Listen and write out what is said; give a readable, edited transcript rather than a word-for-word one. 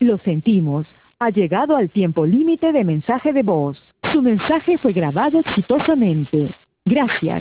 Lo sentimos. Ha llegado al tiempo límite de mensaje de voz. Su mensaje fue grabado exitosamente. Gracias.